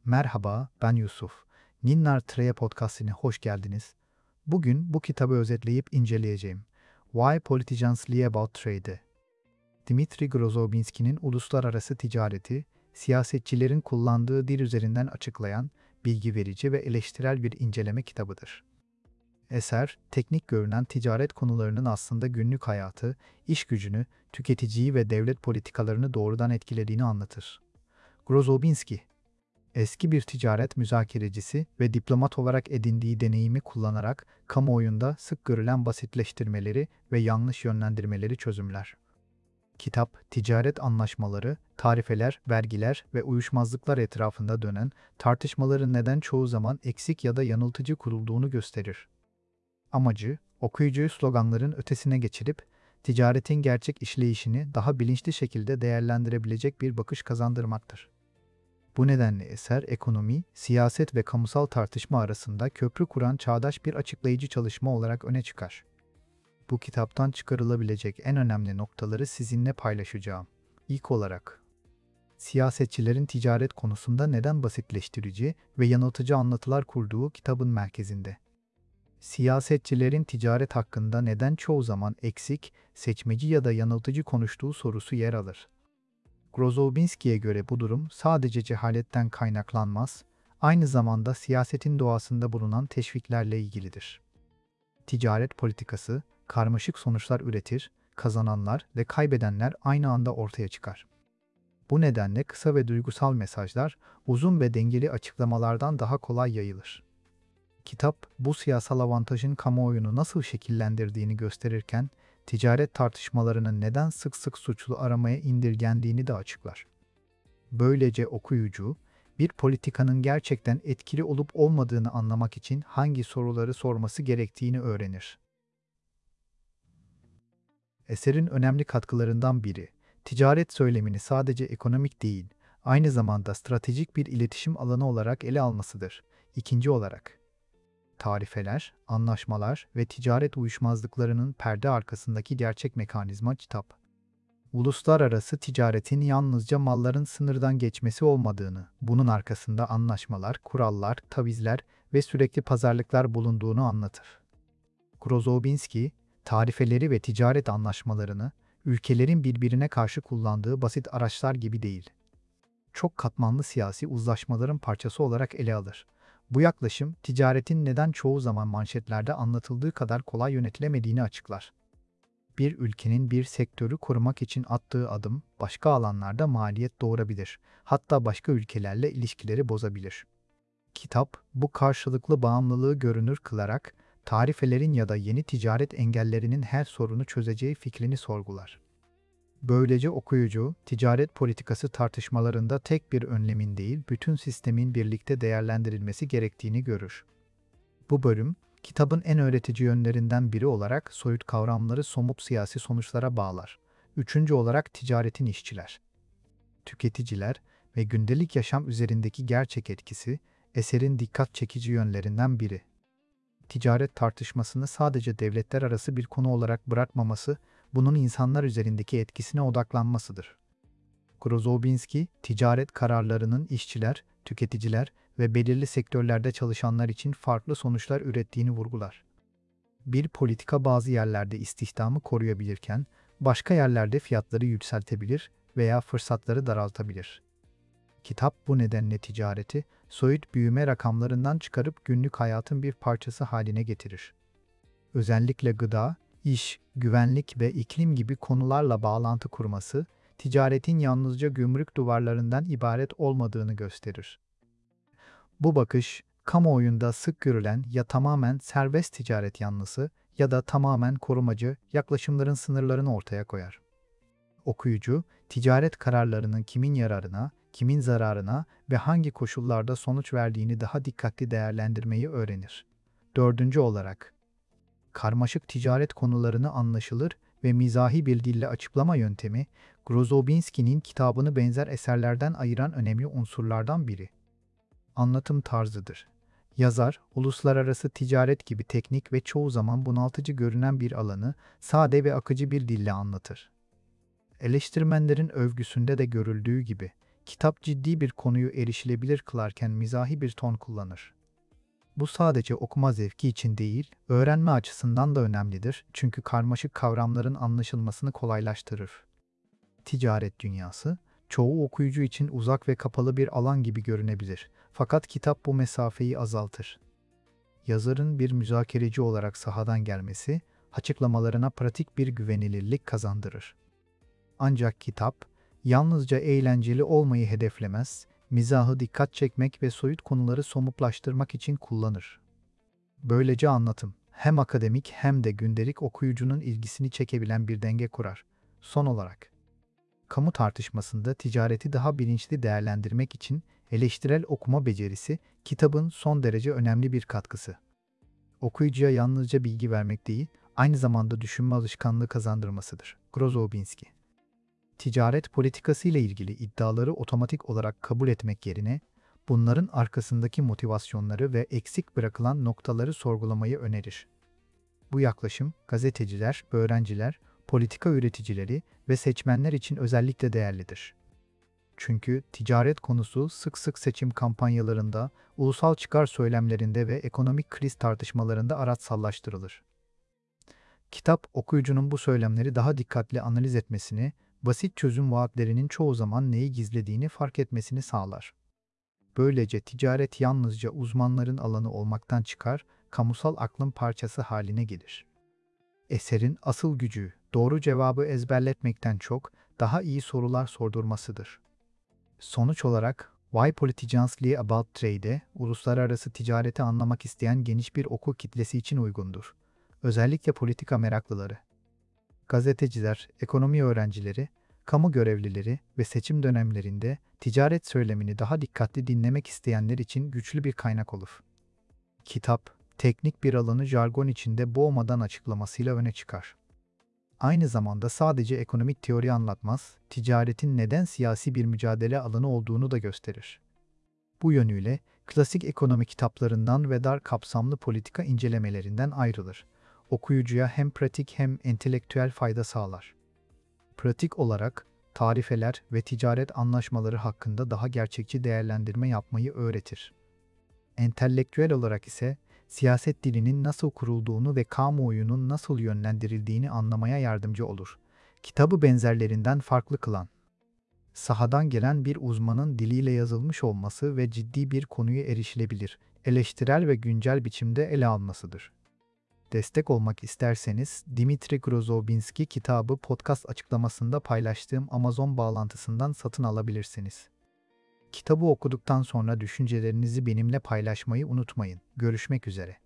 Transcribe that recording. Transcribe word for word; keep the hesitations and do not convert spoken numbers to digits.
Merhaba, ben Yusuf. Ninnar Treye Podcast'ine hoş geldiniz. Bugün bu kitabı özetleyip inceleyeceğim. Why Politicians Lie About Trade. Dmitri Grozobinski'nin uluslararası ticareti, siyasetçilerin kullandığı dil üzerinden açıklayan, bilgi verici ve eleştirel bir inceleme kitabıdır. Eser, teknik görünen ticaret konularının aslında günlük hayatı, iş gücünü, tüketiciyi ve devlet politikalarını doğrudan etkilediğini anlatır. Grozobinski, eski bir ticaret müzakerecisi ve diplomat olarak edindiği deneyimi kullanarak kamuoyunda sık görülen basitleştirmeleri ve yanlış yönlendirmeleri çözümler. Kitap, ticaret anlaşmaları, tarifeler, vergiler ve uyuşmazlıklar etrafında dönen tartışmaların neden çoğu zaman eksik ya da yanıltıcı kurulduğunu gösterir. Amacı, okuyucuyu sloganların ötesine geçirip, ticaretin gerçek işleyişini daha bilinçli şekilde değerlendirebilecek bir bakış kazandırmaktır. Bu nedenle eser, ekonomi, siyaset ve kamusal tartışma arasında köprü kuran çağdaş bir açıklayıcı çalışma olarak öne çıkar. Bu kitaptan çıkarılabilecek en önemli noktaları sizinle paylaşacağım. İlk olarak, siyasetçilerin ticaret konusunda neden basitleştirici ve yanıltıcı anlatılar kurduğu kitabın merkezinde. Siyasetçilerin ticaret hakkında neden çoğu zaman eksik, seçmeci ya da yanıltıcı konuştuğu sorusu yer alır. Grozobinski'ye göre bu durum sadece cehaletten kaynaklanmaz, aynı zamanda siyasetin doğasında bulunan teşviklerle ilgilidir. Ticaret politikası, karmaşık sonuçlar üretir, kazananlar ve kaybedenler aynı anda ortaya çıkar. Bu nedenle kısa ve duygusal mesajlar, uzun ve dengeli açıklamalardan daha kolay yayılır. Kitap, bu siyasal avantajın kamuoyunu nasıl şekillendirdiğini gösterirken, ticaret tartışmalarının neden sık sık suçlu aramaya indirgendiğini de açıklar. Böylece okuyucu, bir politikanın gerçekten etkili olup olmadığını anlamak için hangi soruları sorması gerektiğini öğrenir. Eserin önemli katkılarından biri, ticaret söylemini sadece ekonomik değil, aynı zamanda stratejik bir iletişim alanı olarak ele almasıdır. İkinci olarak, tarifeler, anlaşmalar ve ticaret uyuşmazlıklarının perde arkasındaki gerçek mekanizma kitap. Uluslararası ticaretin yalnızca malların sınırdan geçmesi olmadığını, bunun arkasında anlaşmalar, kurallar, tavizler ve sürekli pazarlıklar bulunduğunu anlatır. Grozobinski, tarifeleri ve ticaret anlaşmalarını, ülkelerin birbirine karşı kullandığı basit araçlar gibi değil, çok katmanlı siyasi uzlaşmaların parçası olarak ele alır. Bu yaklaşım, ticaretin neden çoğu zaman manşetlerde anlatıldığı kadar kolay yönetilemediğini açıklar. Bir ülkenin bir sektörü korumak için attığı adım, başka alanlarda maliyet doğurabilir, hatta başka ülkelerle ilişkileri bozabilir. Kitap, bu karşılıklı bağımlılığı görünür kılarak, tarifelerin ya da yeni ticaret engellerinin her sorunu çözeceği fikrini sorgular. Böylece okuyucu, ticaret politikası tartışmalarında tek bir önlemin değil, bütün sistemin birlikte değerlendirilmesi gerektiğini görür. Bu bölüm, kitabın en öğretici yönlerinden biri olarak soyut kavramları somut siyasi sonuçlara bağlar. Üçüncü olarak ticaretin işçiler, tüketiciler ve gündelik yaşam üzerindeki gerçek etkisi, eserin dikkat çekici yönlerinden biri. Ticaret tartışmasını sadece devletler arası bir konu olarak bırakmaması, bunun insanlar üzerindeki etkisine odaklanmasıdır. Grozobinski, ticaret kararlarının işçiler, tüketiciler ve belirli sektörlerde çalışanlar için farklı sonuçlar ürettiğini vurgular. Bir politika bazı yerlerde istihdamı koruyabilirken, başka yerlerde fiyatları yükseltebilir veya fırsatları daraltabilir. Kitap bu nedenle ticareti, soyut büyüme rakamlarından çıkarıp günlük hayatın bir parçası haline getirir. Özellikle gıda, iş, güvenlik ve iklim gibi konularla bağlantı kurması, ticaretin yalnızca gümrük duvarlarından ibaret olmadığını gösterir. Bu bakış, kamuoyunda sık görülen ya tamamen serbest ticaret yanlısı ya da tamamen korumacı yaklaşımların sınırlarını ortaya koyar. Okuyucu, ticaret kararlarının kimin yararına, kimin zararına ve hangi koşullarda sonuç verdiğini daha dikkatli değerlendirmeyi öğrenir. Dördüncü olarak, karmaşık ticaret konularını anlaşılır ve mizahi bir dille açıklama yöntemi, Grozobinski'nin kitabını benzer eserlerden ayıran önemli unsurlardan biri. Anlatım tarzıdır. Yazar, uluslararası ticaret gibi teknik ve çoğu zaman bunaltıcı görünen bir alanı sade ve akıcı bir dille anlatır. Eleştirmenlerin övgüsünde de görüldüğü gibi, Kitap ciddi bir konuyu erişilebilir kılarken mizahi bir ton kullanır. Bu sadece okuma zevki için değil, öğrenme açısından da önemlidir çünkü karmaşık kavramların anlaşılmasını kolaylaştırır. Ticaret dünyası, çoğu okuyucu için uzak ve kapalı bir alan gibi görünebilir. Fakat kitap bu mesafeyi azaltır. Yazarın bir müzakereci olarak sahadan gelmesi, açıklamalarına pratik bir güvenilirlik kazandırır. Ancak kitap, yalnızca eğlenceli olmayı hedeflemez, mizahı dikkat çekmek ve soyut konuları somutlaştırmak için kullanır. Böylece anlatım, hem akademik hem de gündelik okuyucunun ilgisini çekebilen bir denge kurar. Son olarak, kamu tartışmasında ticareti daha bilinçli değerlendirmek için eleştirel okuma becerisi, kitabın son derece önemli bir katkısı. Okuyucuya yalnızca bilgi vermek değil, aynı zamanda düşünme alışkanlığı kazandırmasıdır. Grozowinski. Ticaret politikası ile ilgili iddiaları otomatik olarak kabul etmek yerine, bunların arkasındaki motivasyonları ve eksik bırakılan noktaları sorgulamayı önerir. Bu yaklaşım, gazeteciler, öğrenciler, politika üreticileri ve seçmenler için özellikle değerlidir. Çünkü ticaret konusu sık sık seçim kampanyalarında, ulusal çıkar söylemlerinde ve ekonomik kriz tartışmalarında araçsallaştırılır. Kitap, okuyucunun bu söylemleri daha dikkatli analiz etmesini, basit çözüm vaatlerinin çoğu zaman neyi gizlediğini fark etmesini sağlar. Böylece ticaret yalnızca uzmanların alanı olmaktan çıkar, kamusal aklın parçası haline gelir. Eserin asıl gücü, doğru cevabı ezberletmekten çok, daha iyi sorular sordurmasıdır. Sonuç olarak, Why Politicians Lie About Trade, uluslararası ticareti anlamak isteyen geniş bir okur kitlesi için uygundur. Özellikle politika meraklıları. Gazeteciler, ekonomi öğrencileri, kamu görevlileri ve seçim dönemlerinde ticaret söylemini daha dikkatli dinlemek isteyenler için güçlü bir kaynak olur. Kitap, teknik bir alanı jargon içinde boğmadan açıklamasıyla öne çıkar. Aynı zamanda sadece ekonomik teori anlatmaz, ticaretin neden siyasi bir mücadele alanı olduğunu da gösterir. Bu yönüyle, klasik ekonomi kitaplarından ve dar kapsamlı politika incelemelerinden ayrılır. Okuyucuya hem pratik hem entelektüel fayda sağlar. Pratik olarak, tarifeler ve ticaret anlaşmaları hakkında daha gerçekçi değerlendirme yapmayı öğretir. Entelektüel olarak ise, siyaset dilinin nasıl kurulduğunu ve kamuoyunun nasıl yönlendirildiğini anlamaya yardımcı olur. Kitabı benzerlerinden farklı kılan, sahadan gelen bir uzmanın diliyle yazılmış olması ve ciddi bir konuyu erişilebilir, eleştirel ve güncel biçimde ele almasıdır. Destek olmak isterseniz, Dimitri Grozowinski kitabı podcast açıklamasında paylaştığım Amazon bağlantısından satın alabilirsiniz. Kitabı okuduktan sonra düşüncelerinizi benimle paylaşmayı unutmayın. Görüşmek üzere.